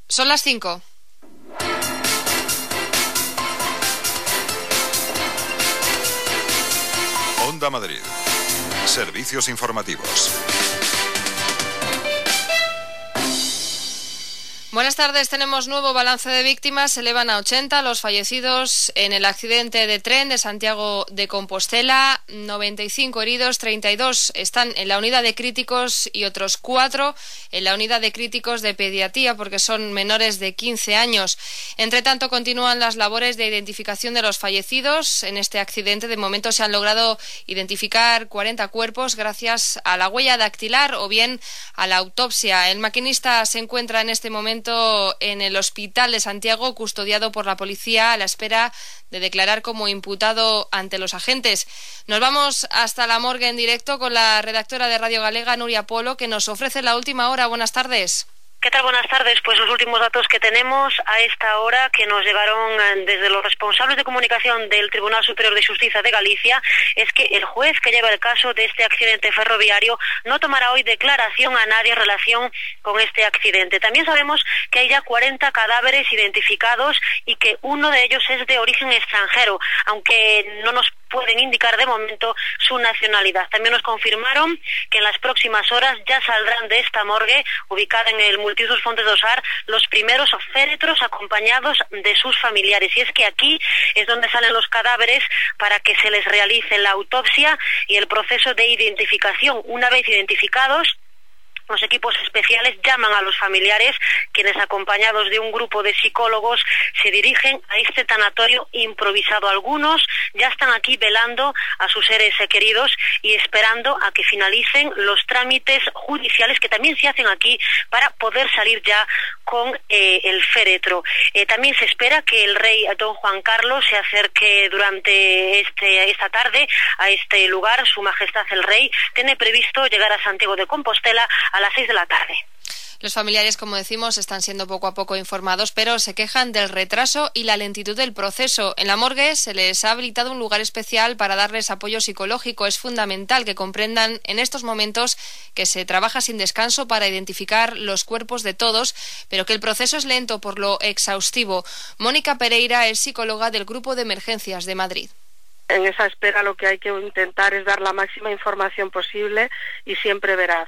Son las 5. Onda Madrid. Servicios informativos. Buenas tardes. Tenemos nuevo balance de víctimas. Se elevan a 80 los fallecidos en el accidente de tren de Santiago de Compostela. 95 heridos, 32 están en la unidad de críticos y otros 4 en la unidad de críticos de pediatría porque son menores de 15 años. Entre tanto, continúan las labores de identificación de los fallecidos en este accidente. De momento se han logrado identificar 40 cuerpos gracias a la huella dactilar o bien a la autopsia. El maquinista se encuentra en este momento en el hospital de Santiago, custodiado por la policía a la espera de declarar como imputado ante los agentes. Nos vamos hasta la morgue en directo con la redactora de Radio Galega, Nuria Polo, que nos ofrece la última hora. Buenas tardes. ¿Qué tal? Buenas tardes. Pues los últimos datos que tenemos a esta hora que nos llegaron desde los responsables de comunicación del Tribunal Superior de Justicia de Galicia es que el juez que lleva el caso de este accidente ferroviario no tomará hoy declaración a nadie en relación con este accidente. También sabemos que hay ya 40 cadáveres identificados y que uno de ellos es de origen extranjero, aunque no nos pueden indicar de momento su nacionalidad. También nos confirmaron que en las próximas horas ya saldrán de esta morgue, ubicada en el Multiusos Fontes do Sar, los primeros féretros acompañados de sus familiares. Y es que aquí es donde salen los cadáveres para que se les realice la autopsia y el proceso de identificación. Una vez identificados, los equipos especiales llaman a los familiares, quienes acompañados de un grupo de psicólogos se dirigen a este tanatorio improvisado. Algunos ya están aquí velando a sus seres queridos y esperando a que finalicen los trámites judiciales que también se hacen aquí para poder salir ya con el féretro. También se espera que el rey don Juan Carlos se acerque durante esta tarde a este lugar. Su Majestad el Rey tiene previsto llegar a Santiago de Compostela a las 6 de la tarde. Los familiares, como decimos, están siendo poco a poco informados, pero se quejan del retraso y la lentitud del proceso. En la morgue se les ha habilitado un lugar especial para darles apoyo psicológico. Es fundamental que comprendan en estos momentos que se trabaja sin descanso para identificar los cuerpos de todos, pero que el proceso es lento por lo exhaustivo. Mónica Pereira es psicóloga del Grupo de Emergencias de Madrid. En esa espera lo que hay que intentar es dar la máxima información posible y siempre veraz.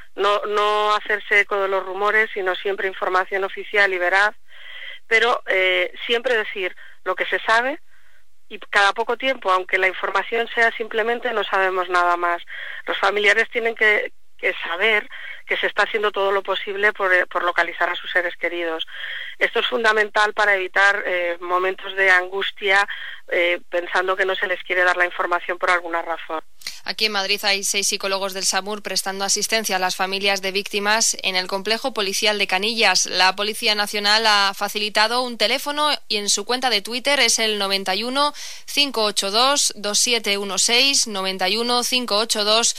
No hacerse eco de los rumores, sino siempre información oficial y veraz, pero siempre decir lo que se sabe y cada poco tiempo, aunque la información sea simplemente no sabemos nada más. Los familiares tienen que saber que se está haciendo todo lo posible por localizar a sus seres queridos. Esto es fundamental para evitar momentos de angustia pensando que no se les quiere dar la información por alguna razón. Aquí en Madrid hay 6 psicólogos del SAMUR prestando asistencia a las familias de víctimas en el complejo policial de Canillas. La Policía Nacional ha facilitado un teléfono y en su cuenta de Twitter es el 91 582 2716, 91 582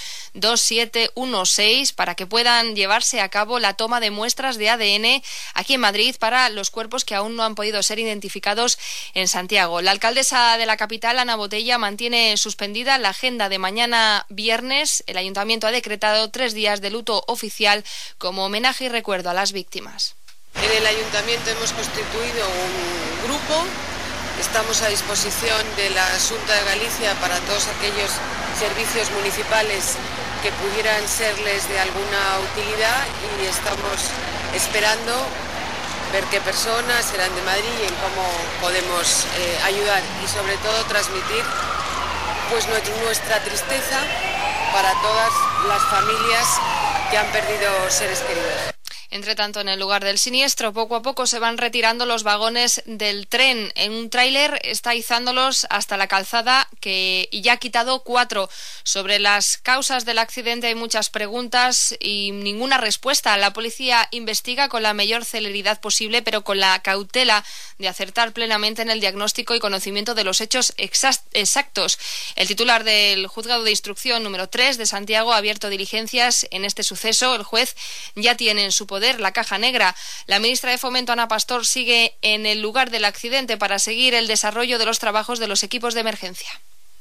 2716, para que puedan llevarse a cabo la toma de muestras de ADN aquí en Madrid para los cuerpos que aún no han podido ser identificados en Santiago. La alcaldesa de la capital, Ana Botella, mantiene suspendida la agenda de mañana viernes. El ayuntamiento ha decretado 3 días de luto oficial como homenaje y recuerdo a las víctimas. En el ayuntamiento hemos constituido un grupo. Estamos a disposición de la Xunta de Galicia para todos aquellos servicios municipales que pudieran serles de alguna utilidad y estamos esperando ver qué personas serán de Madrid y en cómo podemos ayudar y sobre todo transmitir pues nuestra tristeza para todas las familias que han perdido seres queridos. Entre tanto, en el lugar del siniestro, poco a poco se van retirando los vagones del tren. En un tráiler está izándolos hasta la calzada y ya ha quitado 4. Sobre las causas del accidente hay muchas preguntas y ninguna respuesta. La policía investiga con la mayor celeridad posible, pero con la cautela de acertar plenamente en el diagnóstico y conocimiento de los hechos exactos. El titular del Juzgado de Instrucción número 3 de Santiago ha abierto diligencias en este suceso. El juez ya tiene en su poder la caja negra. La ministra de Fomento, Ana Pastor, sigue en el lugar del accidente para seguir el desarrollo de los trabajos de los equipos de emergencia.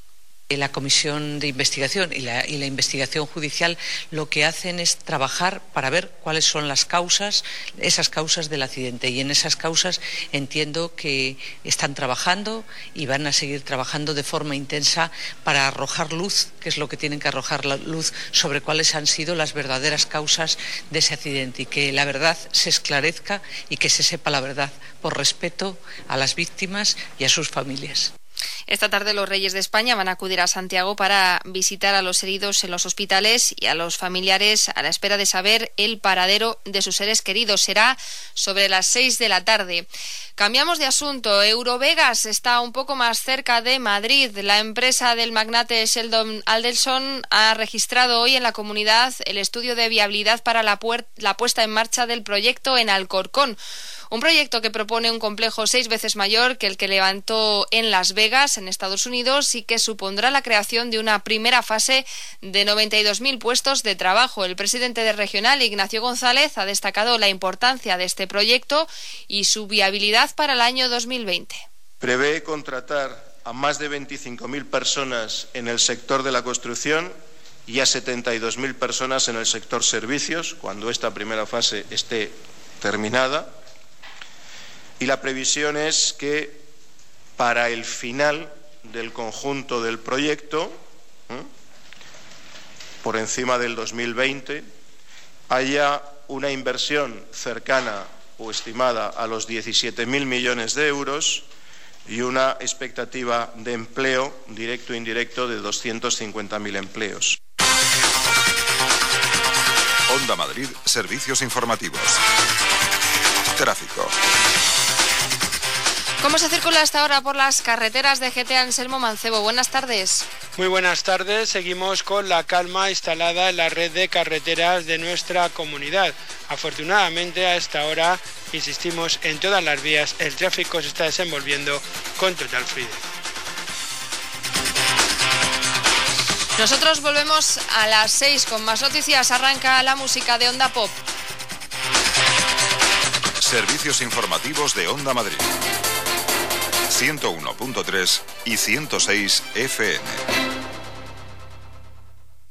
La comisión de investigación y la investigación judicial lo que hacen es trabajar para ver cuáles son las causas, esas causas del accidente, y en esas causas entiendo que están trabajando y van a seguir trabajando de forma intensa para arrojar luz, que es lo que tienen que arrojar la luz, sobre cuáles han sido las verdaderas causas de ese accidente, y que la verdad se esclarezca y que se sepa la verdad, por respeto a las víctimas y a sus familias. Esta tarde los Reyes de España van a acudir a Santiago para visitar a los heridos en los hospitales y a los familiares a la espera de saber el paradero de sus seres queridos. Será sobre las 6 de la tarde. Cambiamos de asunto. Eurovegas está un poco más cerca de Madrid. La empresa del magnate Sheldon Adelson ha registrado hoy en la comunidad el estudio de viabilidad para la puesta en marcha del proyecto en Alcorcón. Un proyecto que propone un complejo 6 veces mayor que el que levantó en Las Vegas, en Estados Unidos, y que supondrá la creación de una primera fase de 92.000 puestos de trabajo. El presidente de Regional, Ignacio González, ha destacado la importancia de este proyecto y su viabilidad para el año 2020. Prevé contratar a más de 25.000 personas en el sector de la construcción y a 72.000 personas en el sector servicios, cuando esta primera fase esté terminada. Y la previsión es que para el final del conjunto del proyecto, por encima del 2020, haya una inversión cercana o estimada a los 17.000 millones de euros y una expectativa de empleo directo e indirecto de 250.000 empleos. Onda Madrid, servicios informativos. Tráfico. ¿Cómo se circula hasta ahora por las carreteras de GTA Anselmo Mancebo? Buenas tardes. Muy buenas tardes. Seguimos con la calma instalada en la red de carreteras de nuestra comunidad. Afortunadamente, a esta hora, insistimos, en todas las vías el tráfico se está desenvolviendo con total fluidez. Nosotros volvemos a las 6 con más noticias. Arranca la música de Onda Pop. Servicios informativos de Onda Madrid. 101.3 y 106 FM.